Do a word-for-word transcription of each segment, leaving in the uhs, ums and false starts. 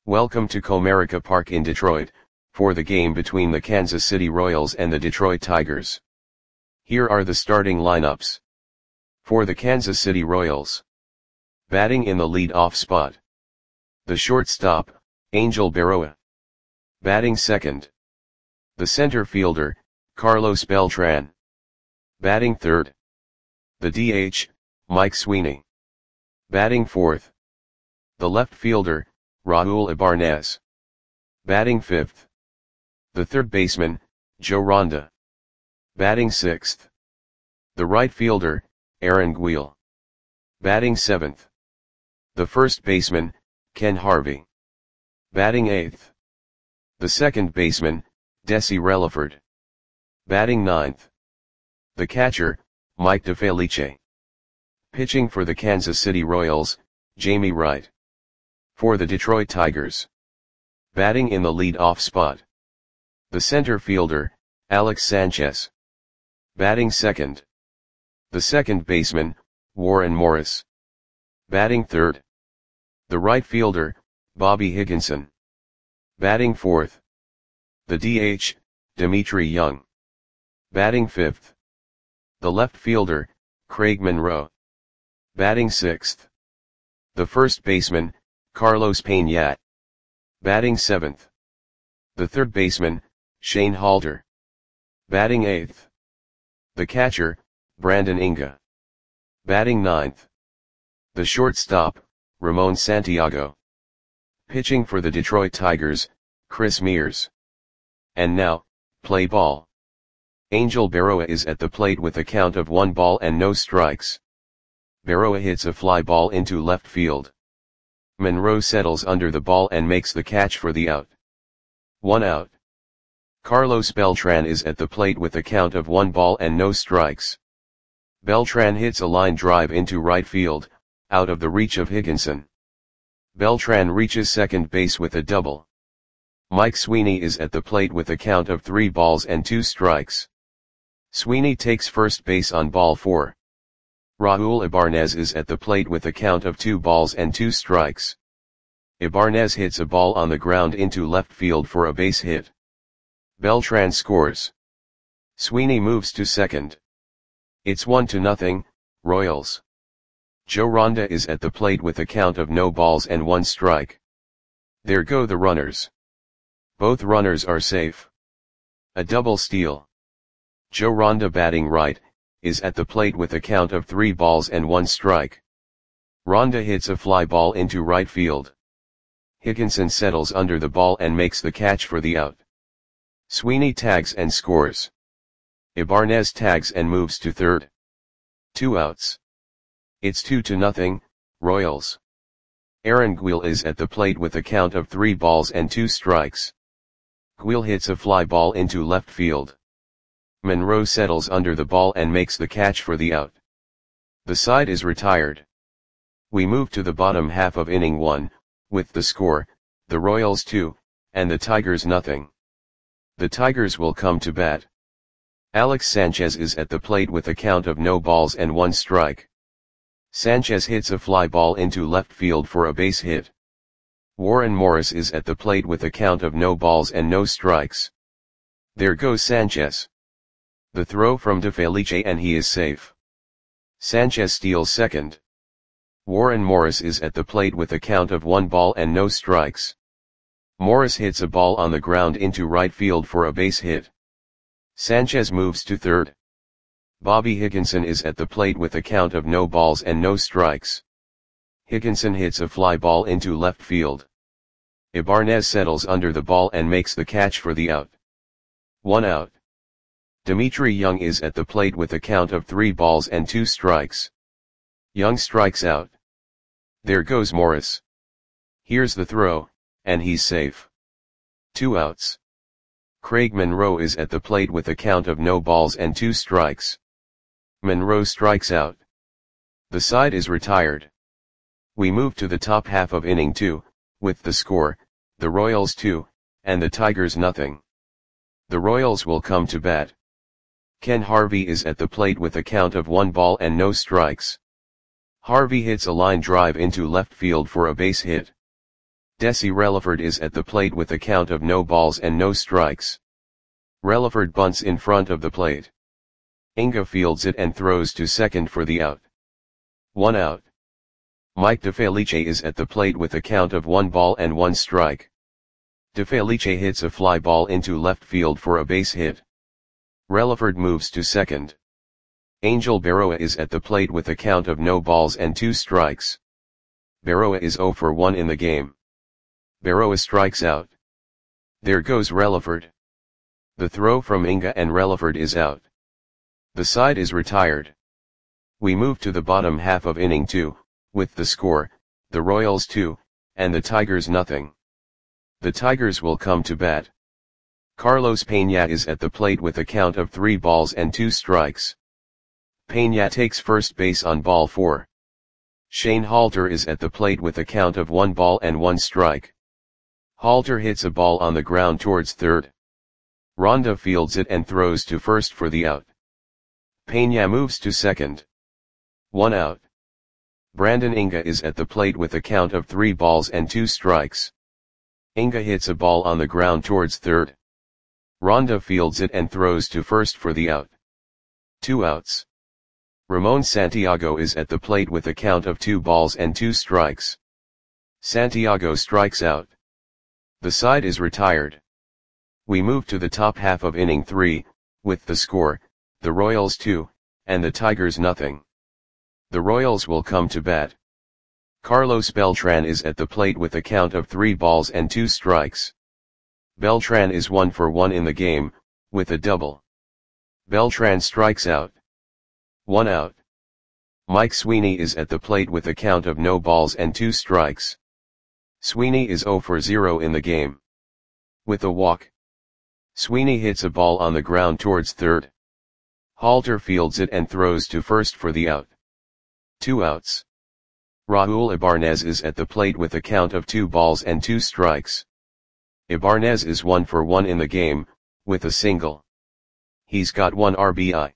Welcome to Comerica Park in Detroit, for the game between the Kansas City Royals and the Detroit Tigers. Here are the starting lineups. For the Kansas City Royals. Batting in the lead-off spot. The shortstop, Angel Berroa. Batting second. The center fielder, Carlos Beltran. Batting third. The D H, Mike Sweeney. Batting fourth. The left fielder, Raul Ibanez. Batting fifth. The third baseman, Joe Ronda. Batting sixth. The right fielder, Aaron Guil. Batting seventh. The first baseman, Ken Harvey. Batting eighth. The second baseman, Desi Relaford. Batting ninth. The catcher, Mike DeFelice. Pitching for the Kansas City Royals, Jamie Wright. For the Detroit Tigers. Batting in the lead-off spot. The center fielder, Alex Sanchez. Batting second. The second baseman, Warren Morris. Batting third. The right fielder, Bobby Higginson. Batting fourth. The D H, Dimitri Young. Batting fifth. The left fielder, Craig Monroe. Batting sixth. The first baseman, Carlos Pena. Batting seventh. The third baseman, Shane Halter. Batting eighth. The catcher, Brandon Inga. Batting ninth. The shortstop, Ramon Santiago. Pitching for the Detroit Tigers, Chris Mears. And now, play ball. Angel Berroa is at the plate with a count of one ball and no strikes. Berroa hits a fly ball into left field. Monroe settles under the ball and makes the catch for the out. One out. Carlos Beltran is at the plate with a count of one ball and no strikes. Beltran hits a line drive into right field, out of the reach of Higginson. Beltran reaches second base with a double. Mike Sweeney is at the plate with a count of three balls and two strikes. Sweeney takes first base on ball four. Raul Ibanez is at the plate with a count of two balls and two strikes. Ibanez hits a ball on the ground into left field for a base hit. Beltran scores. Sweeney moves to second. It's one to nothing, Royals. Joe Ronda is at the plate with a count of no balls and one strike. There go the runners. Both runners are safe. A double steal. Joe Ronda batting right, is at the plate with a count of three balls and one strike. Ronda hits a fly ball into right field. Higginson settles under the ball and makes the catch for the out. Sweeney tags and scores. Ibanez tags and moves to third. Two outs. It's two to nothing, Royals. Aaron Guil is at the plate with a count of three balls and two strikes. Guil hits a fly ball into left field. Monroe settles under the ball and makes the catch for the out. The side is retired. We move to the bottom half of inning one, with the score, the Royals two, and the Tigers nothing. The Tigers will come to bat. Alex Sanchez is at the plate with a count of no balls and one strike. Sanchez hits a fly ball into left field for a base hit. Warren Morris is at the plate with a count of no balls and no strikes. There goes Sanchez. The throw from DeFelice and he is safe. Sanchez steals second. Warren Morris is at the plate with a count of one ball and no strikes. Morris hits a ball on the ground into right field for a base hit. Sanchez moves to third. Bobby Higginson is at the plate with a count of no balls and no strikes. Higginson hits a fly ball into left field. Ibanez settles under the ball and makes the catch for the out. One out. Dimitri Young is at the plate with a count of three balls and two strikes. Young strikes out. There goes Morris. Here's the throw, and he's safe. Two outs. Craig Monroe is at the plate with a count of no balls and two strikes. Monroe strikes out. The side is retired. We move to the top half of inning two, with the score, the Royals two, and the Tigers nothing. The Royals will come to bat. Ken Harvey is at the plate with a count of one ball and no strikes. Harvey hits a line drive into left field for a base hit. Desi Relaford is at the plate with a count of no balls and no strikes. Relaford bunts in front of the plate. Inga fields it and throws to second for the out. One out. Mike De Felice is at the plate with a count of one ball and one strike. De Felice hits a fly ball into left field for a base hit. Relaford moves to second. Angel Berroa is at the plate with a count of no balls and two strikes. Berroa is zero for one in the game. Berroa strikes out. There goes Relaford. The throw from Inga and Relaford is out. The side is retired. We move to the bottom half of inning two, with the score, the Royals two, and the Tigers nothing. The Tigers will come to bat. Carlos Peña is at the plate with a count of three balls and two strikes. Peña takes first base on ball four. Shane Halter is at the plate with a count of one ball and one strike. Halter hits a ball on the ground towards third. Ronda fields it and throws to first for the out. Peña moves to second. One out. Brandon Inga is at the plate with a count of three balls and two strikes. Inga hits a ball on the ground towards third. Ronda fields it and throws to first for the out. Two outs. Ramon Santiago is at the plate with a count of two balls and two strikes. Santiago strikes out. The side is retired. We move to the top half of inning three, with the score, the Royals two, and the Tigers nothing. The Royals will come to bat. Carlos Beltran is at the plate with a count of three balls and two strikes. Beltran is one for one in the game, with a double. Beltran strikes out. One out. Mike Sweeney is at the plate with a count of no balls and two strikes. Sweeney is zero for zero in the game. With a walk. Sweeney hits a ball on the ground towards third. Halter fields it and throws to first for the out. Two outs. Raul Ibanez is at the plate with a count of two balls and two strikes. Ibanez is one for one in the game, with a single. He's got one R B I.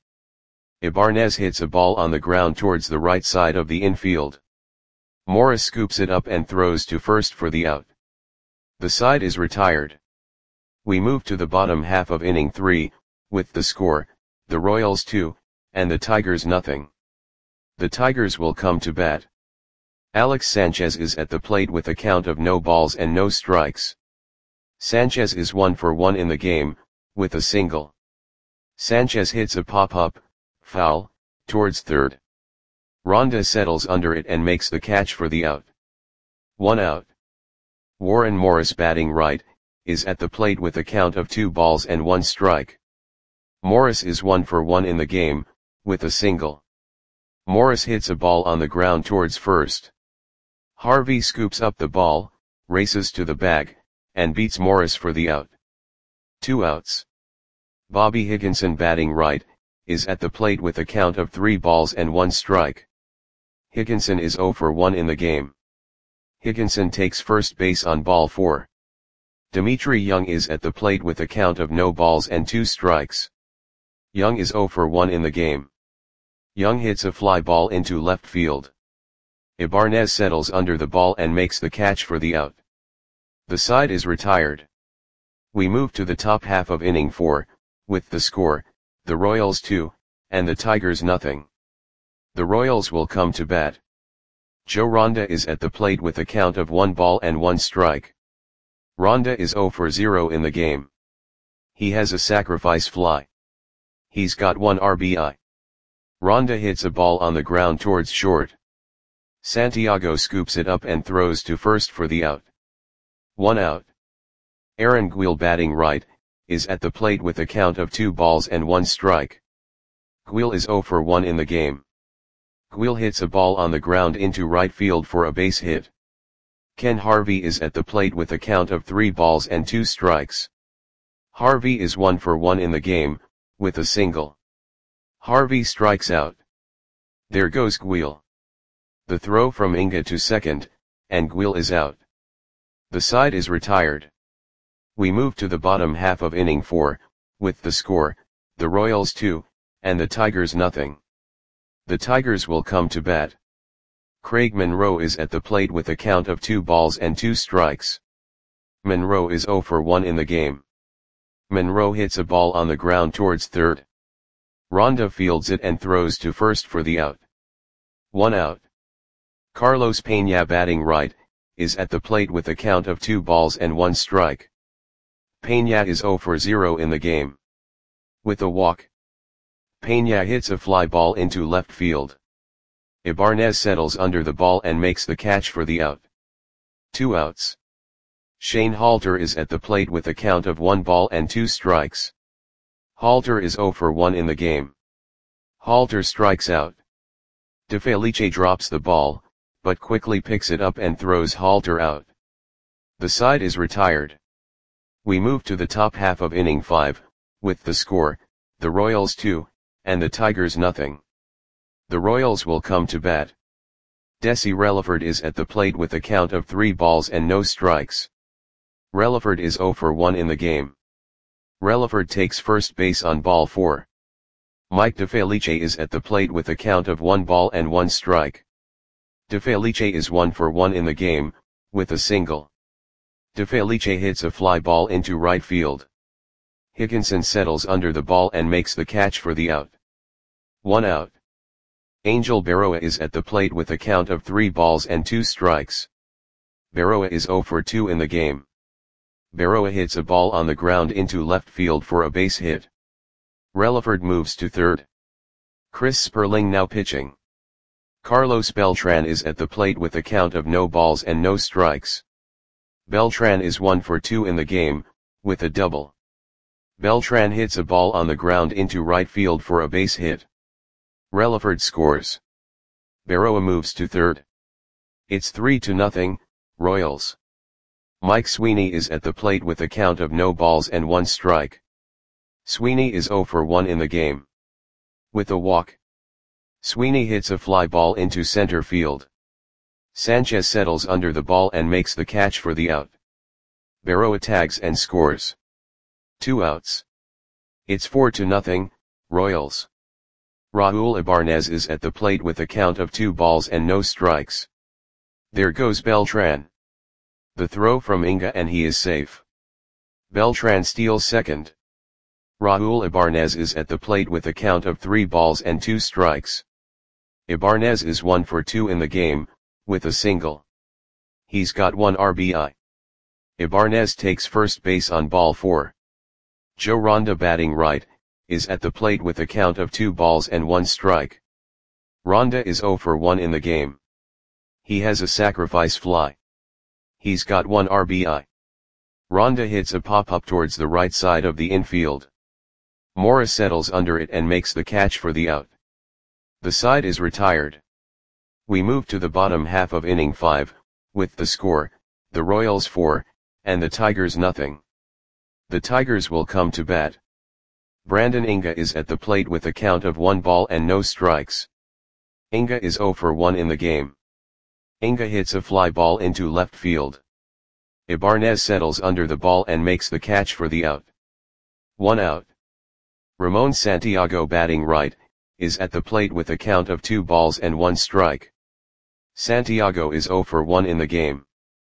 Ibanez hits a ball on the ground towards the right side of the infield. Morris scoops it up and throws to first for the out. The side is retired. We move to the bottom half of inning three, with the score, the Royals two, and the Tigers nothing. The Tigers will come to bat. Alex Sanchez is at the plate with a count of no balls and no strikes. Sanchez is one for one in the game, with a single. Sanchez hits a pop-up, foul, towards third. Ronda settles under it and makes the catch for the out. One out. Warren Morris, batting right, is at the plate with a count of two balls and one strike. Morris is one for one in the game, with a single. Morris hits a ball on the ground towards first. Harvey scoops up the ball, races to the bag, and beats Morris for the out. Two outs. Bobby Higginson, batting right, is at the plate with a count of three balls and one strike. Higginson is zero for one in the game. Higginson takes first base on ball four. Dimitri Young is at the plate with a count of no balls and two strikes. Young is zero for one in the game. Young hits a fly ball into left field. Ibanez settles under the ball and makes the catch for the out. The side is retired. We move to the top half of inning four, with the score, the Royals two, and the Tigers nothing. The Royals will come to bat. Joe Ronda is at the plate with a count of one ball and one strike. Ronda is zero for zero in the game. He has a sacrifice fly. He's got one R B I. Ronda hits a ball on the ground towards short. Santiago scoops it up and throws to first for the out. One out. Aaron Guil, batting right, is at the plate with a count of two balls and one strike. Guil is zero for one in the game. Guil hits a ball on the ground into right field for a base hit. Ken Harvey is at the plate with a count of three balls and two strikes. Harvey is one for one in the game, with a single. Harvey strikes out. There goes Guil. The throw from Inga to second, and Guil is out. The side is retired. We move to the bottom half of inning four, with the score, the Royals two, and the Tigers nothing. The Tigers will come to bat. Craig Monroe is at the plate with a count of two balls and two strikes. Monroe is zero for one in the game. Monroe hits a ball on the ground towards third. Ronda fields it and throws to first for the out. One out. Carlos Peña, batting right, is at the plate with a count of two balls and one strike. Peña is zero for zero in the game. With a walk, Peña hits a fly ball into left field. Ibanez settles under the ball and makes the catch for the out. Two outs. Shane Halter is at the plate with a count of one ball and two strikes. Halter is zero for one in the game. Halter strikes out. DeFelice drops the ball, but quickly picks it up and throws Halter out. The side is retired. We move to the top half of inning five, with the score, the Royals two, and the Tigers nothing. The Royals will come to bat. Desi Relaford is at the plate with a count of three balls and no strikes. Relaford is zero for one in the game. Relaford takes first base on ball four. Mike DeFelice is at the plate with a count of one ball and one strike. DeFelice is one for one in the game, with a single. DeFelice hits a fly ball into right field. Higginson settles under the ball and makes the catch for the out. One out. Angel Berroa is at the plate with a count of three balls and two strikes. Berroa is zero for two in the game. Berroa hits a ball on the ground into left field for a base hit. Relaford moves to third. Chris Sperling now pitching. Carlos Beltran is at the plate with a count of no balls and no strikes. Beltran is one for two in the game, with a double. Beltran hits a ball on the ground into right field for a base hit. Relaford scores. Berroa moves to third. It's three to nothing, Royals. Mike Sweeney is at the plate with a count of no balls and one strike. Sweeney is zero for one in the game. With a walk, Sweeney hits a fly ball into center field. Sanchez settles under the ball and makes the catch for the out. Berroa tags and scores. Two outs. It's four to nothing, Royals. Raul Ibanez is at the plate with a count of two balls and no strikes. There goes Beltran. The throw from Inga and he is safe. Beltran steals second. Raul Ibanez is at the plate with a count of three balls and two strikes. Ibanez is one for two in the game, with a single. He's got one R B I. Ibanez takes first base on ball four. Joe Ronda, batting right, is at the plate with a count of two balls and one strike. Ronda is zero for one in the game. He has a sacrifice fly. He's got one R B I. Ronda hits a pop-up towards the right side of the infield. Morris settles under it and makes the catch for the out. The side is retired. We move to the bottom half of inning five, with the score, the Royals four, and the Tigers nothing. The Tigers will come to bat. Brandon Inga is at the plate with a count of one ball and no strikes. Inga is zero for one in the game. Inga hits a fly ball into left field. Ibanez settles under the ball and makes the catch for the out. One out. Ramon Santiago, batting right, is at the plate with a count of two balls and one strike. Santiago is zero for one in the game.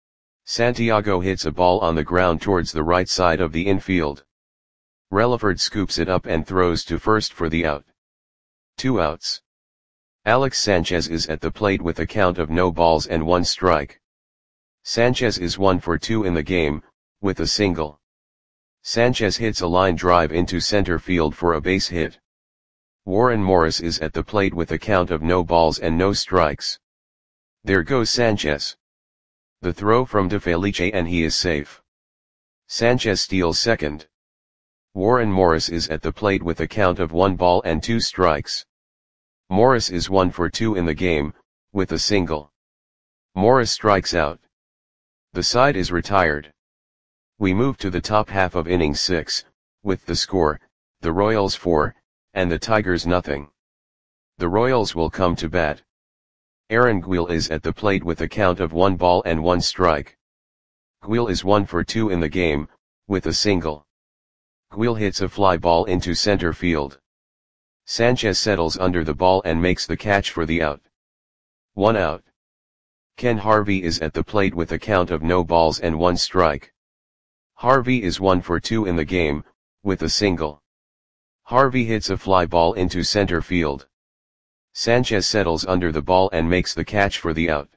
Santiago hits a ball on the ground towards the right side of the infield. Relaford scoops it up and throws to first for the out. Two outs. Alex Sanchez is at the plate with a count of no balls and one strike. Sanchez is one for two in the game, with a single. Sanchez hits a line drive into center field for a base hit. Warren Morris is at the plate with a count of no balls and no strikes. There goes Sanchez. The throw from DeFelice and he is safe. Sanchez steals second. Warren Morris is at the plate with a count of one ball and two strikes. Morris is one for two in the game, with a single. Morris strikes out. The side is retired. We move to the top half of inning six, with the score, the Royals four, and the Tigers nothing. The Royals will come to bat. Aaron Guil is at the plate with a count of one ball and one strike. Guil is one for two in the game, with a single. Guil hits a fly ball into center field. Sanchez settles under the ball and makes the catch for the out. One out. Ken Harvey is at the plate with a count of no balls and one strike. Harvey is one for two in the game, with a single. Harvey hits a fly ball into center field. Sanchez settles under the ball and makes the catch for the out.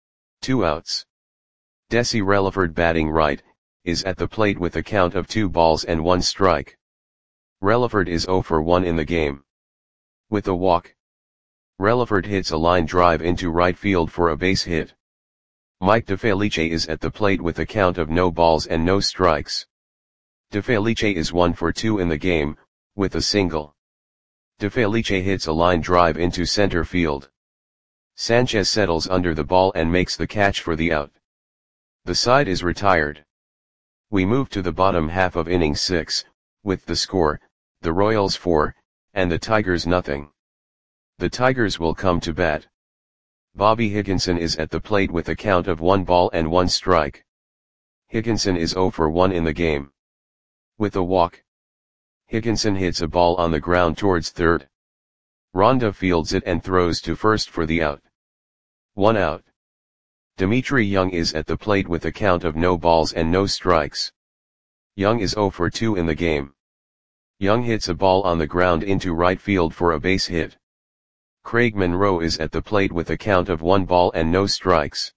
Two outs. Desi Relaford, batting right, is at the plate with a count of two balls and one strike. Relaford is zero for one in the game. With a walk. Relaford hits a line drive into right field for a base hit. Mike DeFelice is at the plate with a count of no balls and no strikes. DeFelice is one for two in the game, with a single. DeFelice hits a line drive into center field. Sanchez settles under the ball and makes the catch for the out. The side is retired. We move to the bottom half of inning six, with the score, the Royals four, and the Tigers nothing. The Tigers will come to bat. Bobby Higginson is at the plate with a count of one ball and one strike. Higginson is zero for one in the game. With a walk. Higginson hits a ball on the ground towards third. Ronda fields it and throws to first for the out. One out. Dimitri Young is at the plate with a count of no balls and no strikes. Young is zero for two in the game. Young hits a ball on the ground into right field for a base hit. Craig Monroe is at the plate with a count of one ball and no strikes.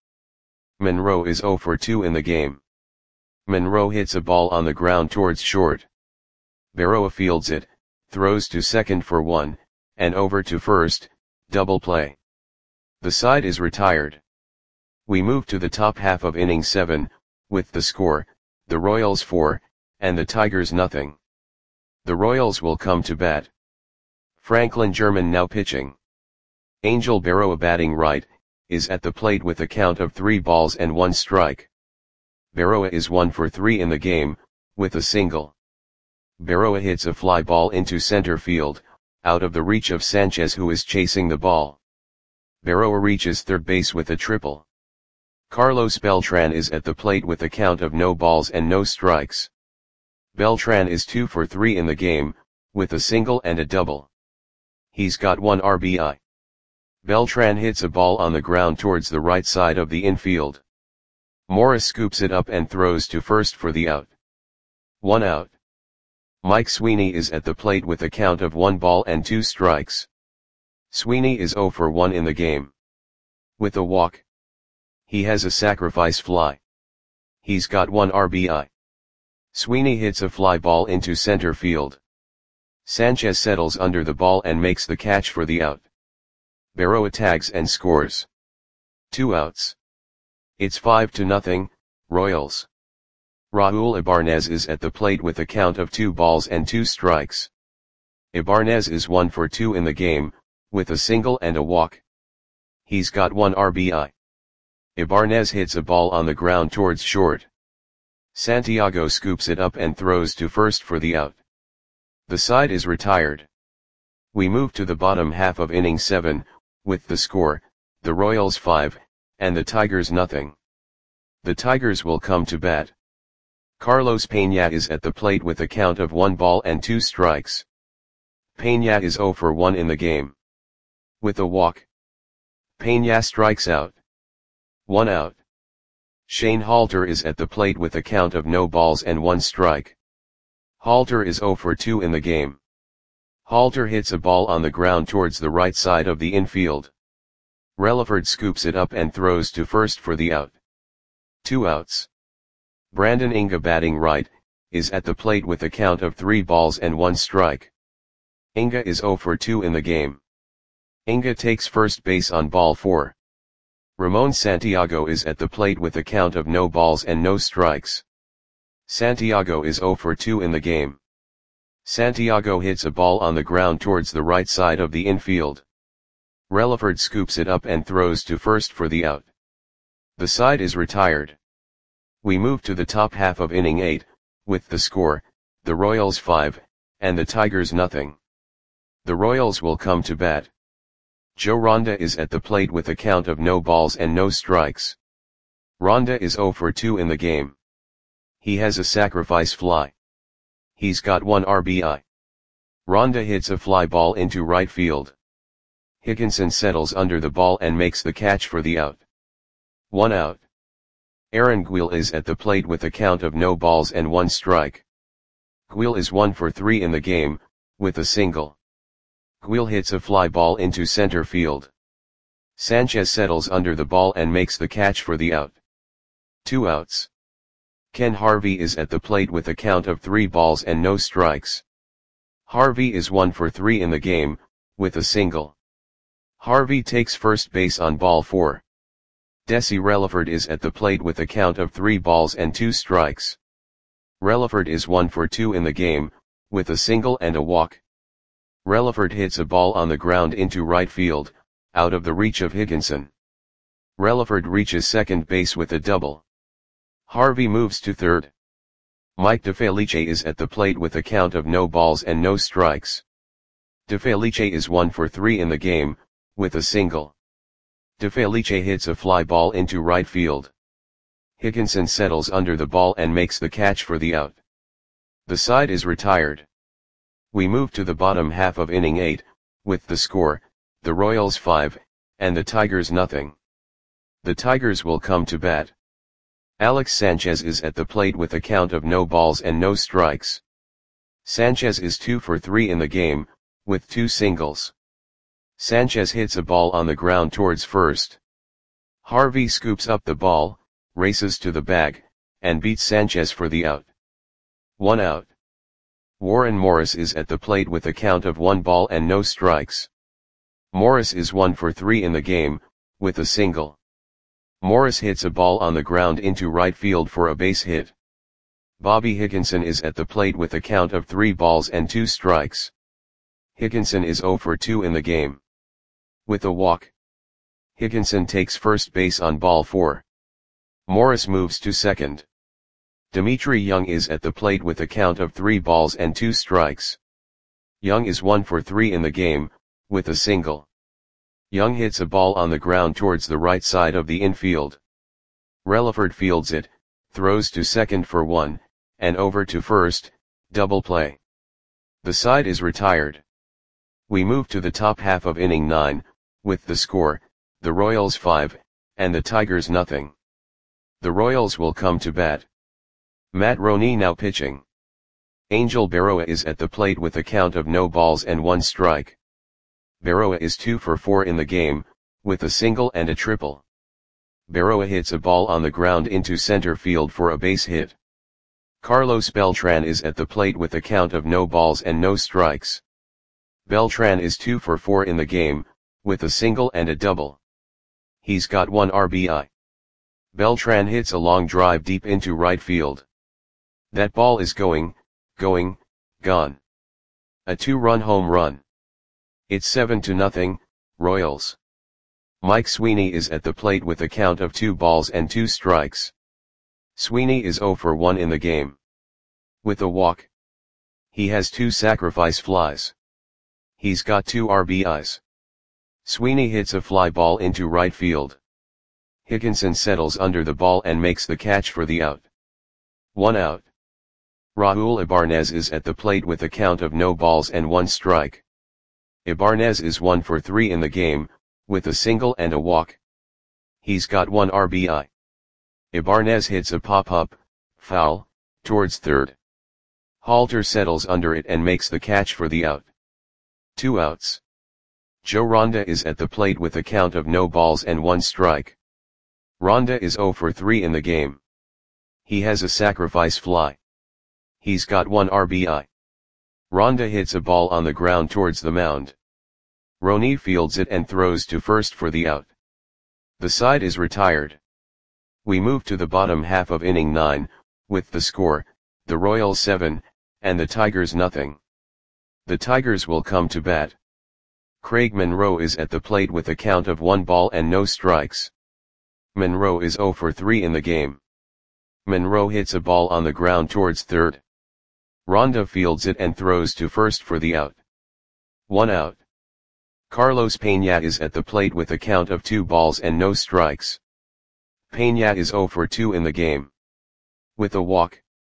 Monroe is zero for two in the game. Monroe hits a ball on the ground towards short. Berroa fields it, throws to second for one, and over to first, double play. The side is retired. We move to the top half of inning seven, with the score, the Royals four, and the Tigers nothing. The Royals will come to bat. Franklin German now pitching. Angel Berroa, batting right, is at the plate with a count of three balls and one strike. Berroa is one for three in the game, with a single. Berroa hits a fly ball into center field, out of the reach of Sanchez, who is chasing the ball. Berroa reaches third base with a triple. Carlos Beltran is at the plate with a count of no balls and no strikes. Beltran is two for three in the game, with a single and a double. He's got one R B I. Beltran hits a ball on the ground towards the right side of the infield. Morris scoops it up and throws to first for the out. One out. Mike Sweeney is at the plate with a count of one ball and two strikes. Sweeney is zero for one in the game. With a walk. He has a sacrifice fly. He's got one R B I. Sweeney hits a fly ball into center field. Sanchez settles under the ball and makes the catch for the out. Berroa tags and scores. Two outs. It's five to nothing, Royals. Raul Ibanez is at the plate with a count of two balls and two strikes. Ibanez is one for two in the game, with a single and a walk. He's got one R B I. Ibanez hits a ball on the ground towards short. Santiago scoops it up and throws to first for the out. The side is retired. We move to the bottom half of inning seven, with the score, the Royals five, and the Tigers nothing. The Tigers will come to bat. Carlos Peña is at the plate with a count of one ball and two strikes. Peña is zero for one in the game. With a walk. Peña strikes out. One out. Shane Halter is at the plate with a count of no balls and one strike. Halter is zero for two in the game. Halter hits a ball on the ground towards the right side of the infield. Relaford scoops it up and throws to first for the out. Two outs. Brandon Inga, batting right, is at the plate with a count of three balls and one strike. Inga is zero for two in the game. Inga takes first base on ball four. Ramon Santiago is at the plate with a count of no balls and no strikes. Santiago is zero for two in the game. Santiago hits a ball on the ground towards the right side of the infield. Relaford scoops it up and throws to first for the out. The side is retired. We move to the top half of inning eight, with the score, the Royals five, and the Tigers nothing. The Royals will come to bat. Joe Ronda is at the plate with a count of no balls and no strikes. Ronda is zero for two in the game. He has a sacrifice fly. He's got one R B I. Ronda hits a fly ball into right field. Higginson settles under the ball and makes the catch for the out. One out. Aaron Guil is at the plate with a count of no balls and one strike. Guil is one for three in the game, with a single. Guil hits a fly ball into center field. Sanchez settles under the ball and makes the catch for the out. Two outs. Ken Harvey is at the plate with a count of three balls and no strikes. Harvey is one for three in the game, with a single. Harvey takes first base on ball four. Desi Relaford is at the plate with a count of three balls and two strikes. Relaford is one for two in the game, with a single and a walk. Relaford hits a ball on the ground into right field, out of the reach of Higginson. Relaford reaches second base with a double. Harvey moves to third. Mike DeFelice is at the plate with a count of no balls and no strikes. DeFelice is one for three in the game, with a single. DeFelice hits a fly ball into right field. Higginson settles under the ball and makes the catch for the out. The side is retired. We move to the bottom half of inning eight, with the score, the Royals five, and the Tigers nothing. The Tigers will come to bat. Alex Sanchez is at the plate with a count of no balls and no strikes. Sanchez is two for three in the game, with two singles. Sanchez hits a ball on the ground towards first. Harvey scoops up the ball, races to the bag, and beats Sanchez for the out. One out. Warren Morris is at the plate with a count of one ball and no strikes. Morris is one for three in the game, with a single. Morris hits a ball on the ground into right field for a base hit. Bobby Higginson is at the plate with a count of three balls and two strikes. Higginson is zero for two in the game. With a walk. Higginson takes first base on ball four. Morris moves to second. Dimitri Young is at the plate with a count of three balls and two strikes. Young is one for three in the game, with a single. Young hits a ball on the ground towards the right side of the infield. Relaford fields it, throws to second for one, and over to first, double play. The side is retired. We move to the top half of inning nine, with the score, the Royals five, and the Tigers nothing. The Royals will come to bat. Matt Roney now pitching. Angel Berroa is at the plate with a count of no balls and one strike. Berroa is two for four in the game, with a single and a triple. Berroa hits a ball on the ground into center field for a base hit. Carlos Beltran is at the plate with a count of no balls and no strikes. Beltran is two for four in the game, with a single and a double. He's got one R B I. Beltran hits a long drive deep into right field. That ball is going, going, gone. A two-run home run. It's seven to nothing, Royals. Mike Sweeney is at the plate with a count of two balls and two strikes. Sweeney is zero for one in the game. With a walk. He has two sacrifice flies. He's got two R B Is. Sweeney hits a fly ball into right field. Higginson settles under the ball and makes the catch for the out. One out. Raul Ibanez is at the plate with a count of no balls and one strike. Ibanez is one for three in the game, with a single and a walk. He's got one R B I. Ibanez hits a pop-up, foul, towards third. Halter settles under it and makes the catch for the out. Two outs. Joe Ronda is at the plate with a count of no balls and one strike. Ronda is zero for three in the game. He has a sacrifice fly. He's got one R B I. Ronda hits a ball on the ground towards the mound. Roney fields it and throws to first for the out. The side is retired. We move to the bottom half of inning nine, with the score, the Royals seven, and the Tigers nothing. The Tigers will come to bat. Craig Monroe is at the plate with a count of one ball and no strikes. Monroe is zero for three in the game. Monroe hits a ball on the ground towards third. Ronda fields it and throws to first for the out. One out. Carlos Peña is at the plate with a count of two balls and no strikes. Peña is zero for two in the game. With a walk.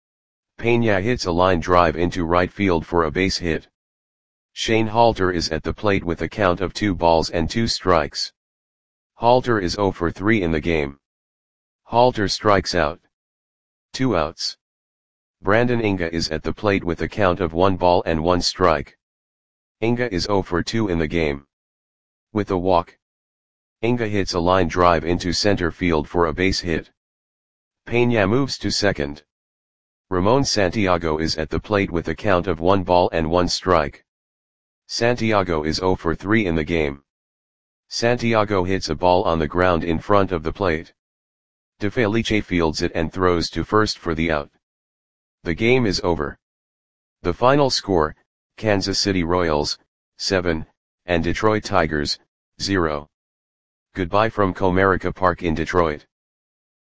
Peña hits a line drive into right field for a base hit. Shane Halter is at the plate with a count of two balls and two strikes. Halter is zero for three in the game. Halter strikes out. Two outs. Brandon Inga is at the plate with a count of one ball and one strike. Inga is zero for two in the game. With a walk, Inga hits a line drive into center field for a base hit. Peña moves to second. Ramon Santiago is at the plate with a count of one ball and one strike. Santiago is zero for three in the game. Santiago hits a ball on the ground in front of the plate. De Felice fields it and throws to first for the out. The game is over. The final score, Kansas City Royals, seven, and Detroit Tigers, zero. Goodbye from Comerica Park in Detroit.